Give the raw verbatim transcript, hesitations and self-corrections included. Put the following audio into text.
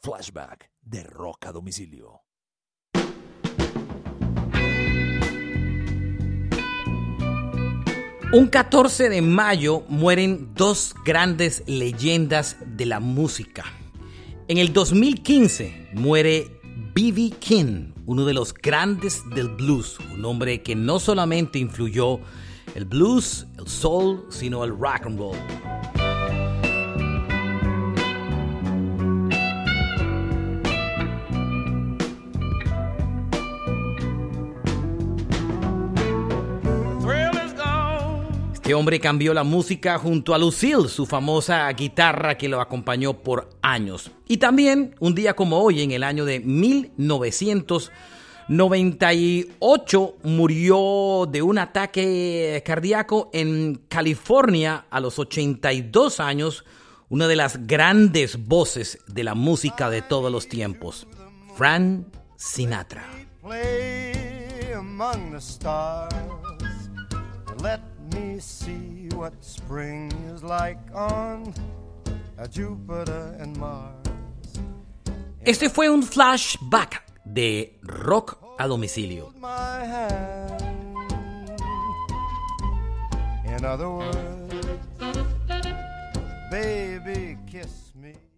flashback de Rock a Domicilio. Un catorce de mayo mueren dos grandes leyendas de la música. En el dos mil quince muere B B King, uno de los grandes del blues, un hombre que no solamente influyó el blues, el soul, sino el rock and roll. Este hombre cambió la música junto a Lucille, su famosa guitarra que lo acompañó por años. Y también, un día como hoy, en el año de mil novecientos noventa y ocho, murió de un ataque cardíaco en California a los ochenta y dos años, una de las grandes voces de la música de todos los tiempos, Frank Sinatra. Play among the stars. Let me see what spring is like on Jupiter and Mars. Este fue un flashback de Rock a Domicilio. My hand. In other words, baby, kiss me.